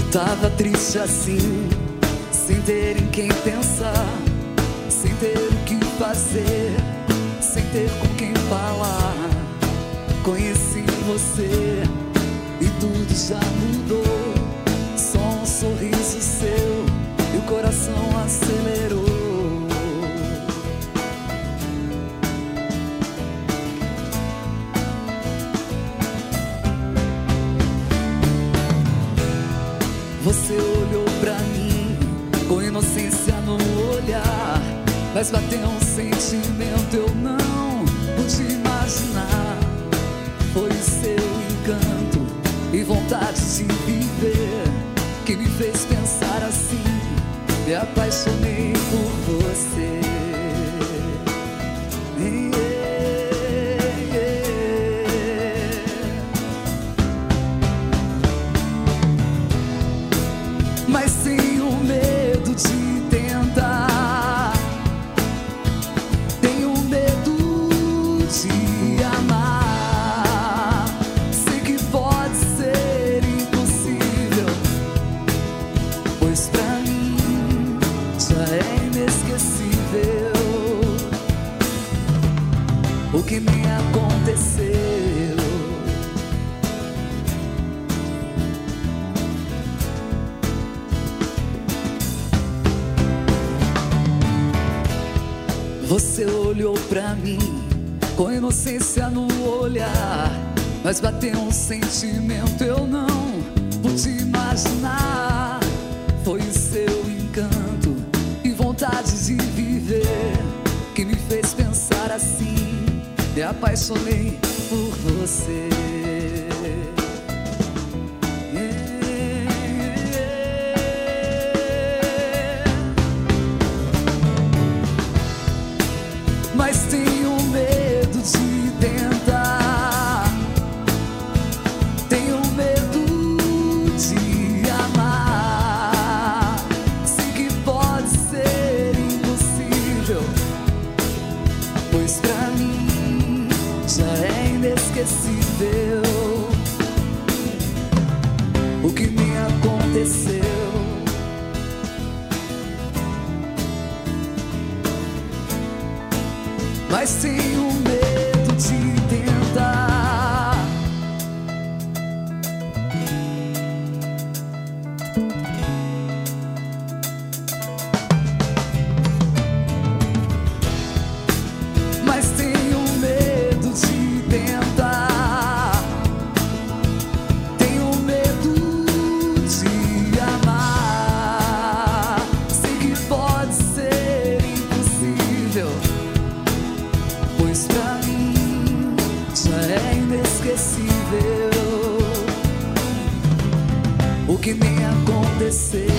Tava triste assim, sem ter em quem pensar, sem ter o que fazer, sem ter com quem falar. Conheci você e tudo já mudou. Só um sorriso seu e o coração acelerou. Você olhou pra mim com inocência no olhar, mas bateu um sentimento eu não pude imaginar. Foi seu encanto e vontade de viver que me fez pensar assim. Me apaixonei por você. Mas tenho medo de tentar, tenho medo de amar. Sei que pode ser impossível, pois pra mim já é inesquecível o que me aconteceu. Você olhou pra mim com inocência no olhar, mas bateu um sentimento eu não pude imaginar. Foi o seu encanto e vontade de viver que me fez pensar assim. Me apaixonei por você. Mas tenho medo de tentar, tenho medo de amar. Sei que pode ser impossível, pois pra mim já é inesquecível o que me aconteceu. Mas tenho medo de tentar. Mas tenho medo de tentar. Tenho medo de amar. Sei que pode ser impossível, pois pra mim já é inesquecível o que me aconteceu.